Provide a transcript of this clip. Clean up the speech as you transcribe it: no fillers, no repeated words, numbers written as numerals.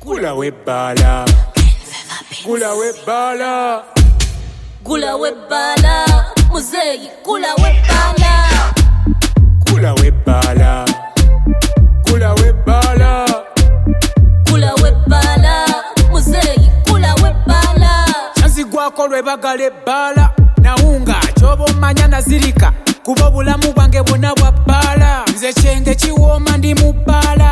Gula webbala. Gula webbala. Gula webbala. Muzeyi gula webbala. Gula webbala. Gula webbala. Gula webbala. Muzeyi gula webbala. Chansi gwako lwebagala ebbala. Naunga chobo manya nazirika. Kuba bulamu bwange bwonna bwa bbala. Nze kyenge kiwooma ndi mu bbala.